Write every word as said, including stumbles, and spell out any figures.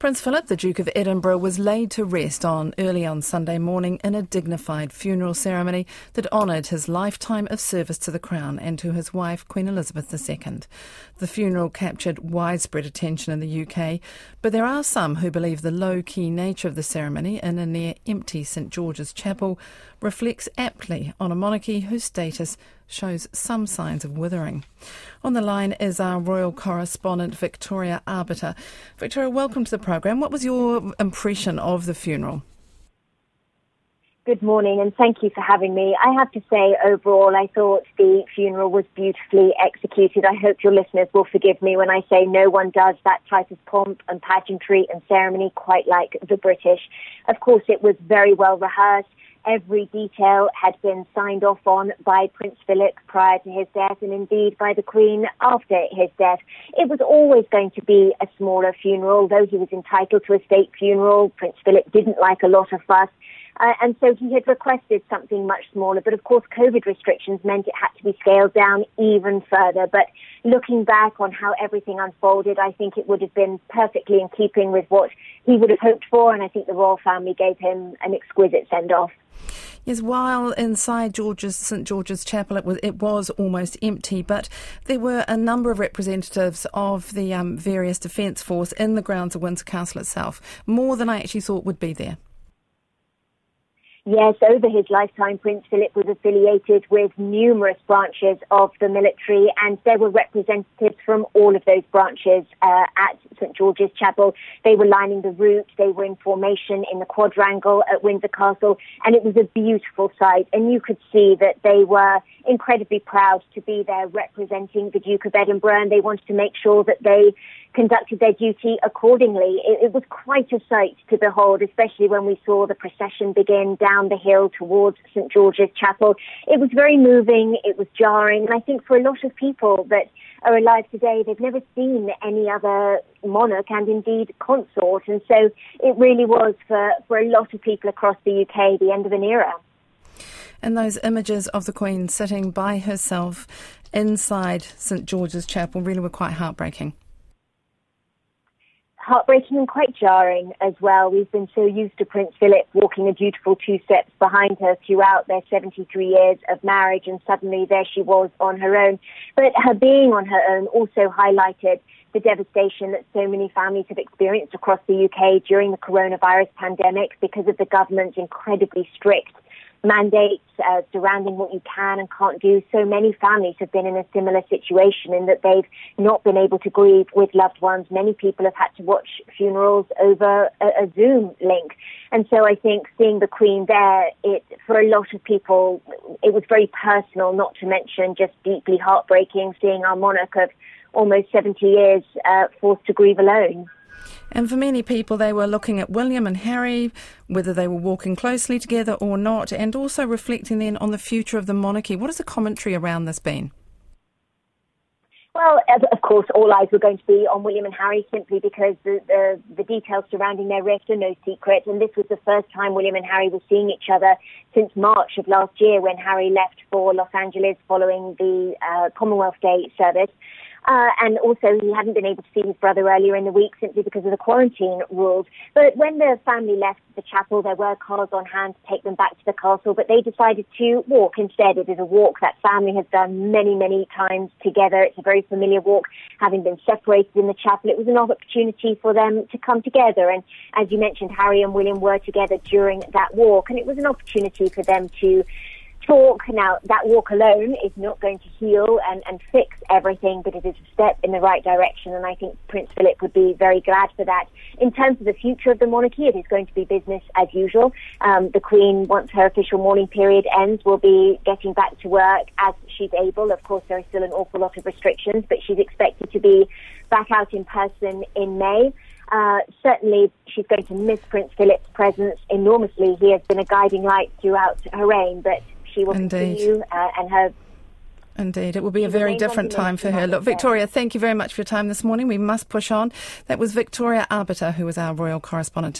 Prince Philip, the Duke of Edinburgh, was laid to rest on early on Sunday morning in a dignified funeral ceremony that honoured his lifetime of service to the Crown and to his wife, Queen Elizabeth the Second. The funeral captured widespread attention in the U K, but there are some who believe the low-key nature of the ceremony in a near-empty St George's Chapel reflects aptly on a monarchy whose status shows some signs of withering. On the line is our royal correspondent, Victoria Arbiter. Victoria, welcome to the programme. What was your impression of the funeral? Good morning, and thank you for having me. I have to say, overall, I thought the funeral was beautifully executed. I hope your listeners will forgive me when I say no one does that type of pomp and pageantry and ceremony quite like the British. Of course, it was very well rehearsed. Every detail had been signed off on by Prince Philip prior to his death, and indeed by the Queen after his death. It was always going to be a smaller funeral, though he was entitled to a state funeral. Prince Philip didn't like a lot of fuss. Uh, and so he had requested something much smaller. But of course, COVID restrictions meant it had to be scaled down even further. But looking back on how everything unfolded, I think it would have been perfectly in keeping with what he would have hoped for. And I think the royal family gave him an exquisite send-off. Yes, while inside George's St George's Chapel it was it was almost empty, but there were a number of representatives of the um, various defence force in the grounds of Windsor Castle itself, more than I actually thought would be there. Yes, over his lifetime, Prince Philip was affiliated with numerous branches of the military, and there were representatives from all of those branches uh, at St George's Chapel. They were lining the route, they were in formation in the quadrangle at Windsor Castle, and it was a beautiful sight. And you could see that they were incredibly proud to be there representing the Duke of Edinburgh, and they wanted to make sure that they conducted their duty accordingly. It, it was quite a sight to behold, especially when we saw the procession begin down the hill towards St George's Chapel. It was very moving, it was jarring, and I think for a lot of people that are alive today, they've never seen any other monarch and indeed consort, and so it really was for, for a lot of people across the U K the end of an era. And those images of the Queen sitting by herself inside St George's Chapel really were quite heartbreaking. Heartbreaking and quite jarring as well. We've been so used to Prince Philip walking a dutiful two steps behind her throughout their seventy-three years of marriage, and suddenly there she was on her own. But her being on her own also highlighted the devastation that so many families have experienced across the U K during the coronavirus pandemic because of the government's incredibly strict mandates uh, surrounding what you can and can't do. So many families have been in a similar situation in that they've not been able to grieve with loved ones. Many people have had to watch funerals over a, a Zoom link. And so I think seeing the Queen there, it for a lot of people, it was very personal, not to mention just deeply heartbreaking, seeing our monarch of almost seventy years uh, forced to grieve alone. And for many people, they were looking at William and Harry, whether they were walking closely together or not, and also reflecting then on the future of the monarchy. What has the commentary around this been? Well, of course, all eyes were going to be on William and Harry simply because the, the, the details surrounding their rift are no secret. And this was the first time William and Harry were seeing each other since March of last year when Harry left for Los Angeles following the uh, Commonwealth Day service. Uh, and also he hadn't been able to see his brother earlier in the week simply because of the quarantine rules. But when the family left the chapel, there were cars on hand to take them back to the castle, but they decided to walk instead. It is a walk that family has done many, many times together. It's a very familiar walk, having been separated in the chapel. It was an opportunity for them to come together. And as you mentioned, Harry and William were together during that walk, and it was an opportunity for them to talk. Now, that walk alone is not going to heal and, and fix everything, but it is a step in the right direction, and I think Prince Philip would be very glad for that. In terms of the future of the monarchy, it is going to be business as usual. Um, the Queen, once her official mourning period ends, will be getting back to work as she's able. Of course, there are still an awful lot of restrictions, but she's expected to be back out in person in May. Uh, certainly, she's going to miss Prince Philip's presence enormously. He has been a guiding light throughout her reign, but she will Indeed. continue, uh, and her... Indeed, it will be a very different time for her. Look, Victoria, thank you very much for your time this morning. We must push on. That was Victoria Arbiter, who was our royal correspondent.